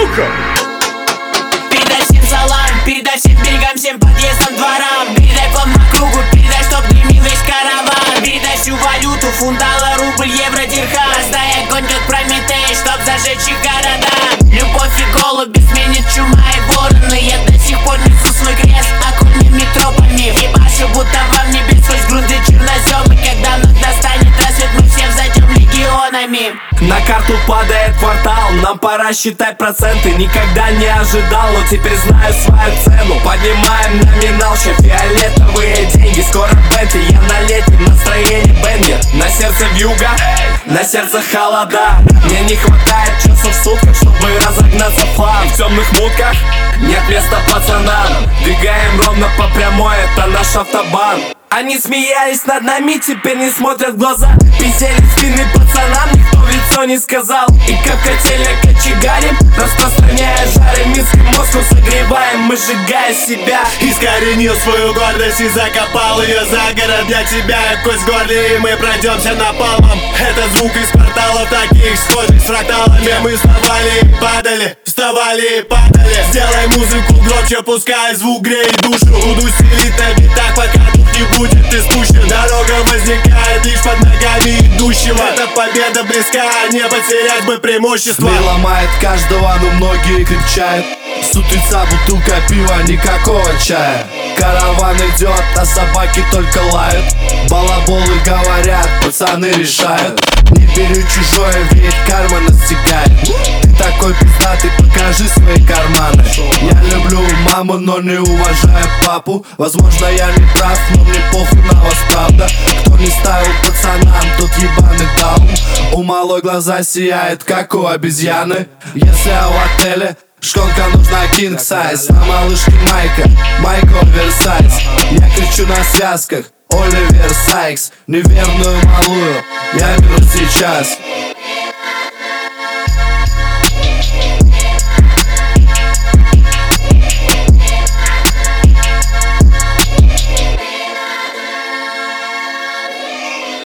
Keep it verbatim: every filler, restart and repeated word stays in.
ну-ка! Передай всем салам, передай всем берегам, всем подъездам, дворам. Передай план по кругу, передай, чтоб дымил весь караван. Передай всю валюту, фунт, доллар, рубль, евро, дирхам. Раздай огонь, как Прометей, чтоб зажечь их города. Любовь и голуби сменит чума и вороны. Я до сих пор несу свой крест окольными тропами. Ебашу, будто во мне бит сквозь грунты черноземы. Когда вновь настанет рассвет, мы все взойдем легионами. На карту падает квартал, нам пора считать проценты. Никогда не ожидал, но теперь знаю свою цену. Поднимаем номинал, ща фиолетовые деньги. Скоро бенты, я на летнем настроении бенгер. На сердце вьюга, на сердце холода. Мне не хватает часов в сутках, чтобы разогнаться в хлам. В темных мутках нет места пацанам. Двигаем ровно по прямой, это наш автобан. Они смеялись над нами, теперь не смотрят в глаза. Пиздели спины пацанам, никто в лицо не сказал. И как котельня кочегарим, распространяя жары. Минский Москву согреваем, мы сжигая себя. Искоренил свою гордость и закопал ее за город. Для тебя кость в горле, и мы пройдемся напалмом. Это звук из кварталов таких схожих с фракталами. Мы вставали и падали, вставали и падали. Сделай музыку громче, пускай звук греет душу. Буду стелить на битах, пока дух не будет испущен. Дорога возникает лишь под ногами идущего. Эта победа близка, не потерять бы преимущество. Мир ломает каждого, но многие крепчают. С утреца бутылка пива, никакого чая. Караван идет, а собаки только лают. Балаболы говорят, пацаны решают. Не бери чужое, ведь карма настигает. Ты такой пиздатый, покажи свои карманы. Я люблю маму, но не уважаю папу. Возможно, я не прав, но мне похуй на вас, правда. Кто не ставил пацанам, тот ебаный даун. У малой глаза сияет, как у обезьяны. Если я в отеле, шконка нужна king size. На малышке майка, майка оверсайз. Я кричу на связках, Оливер Сайкс. Неверную малую я беру сейчас.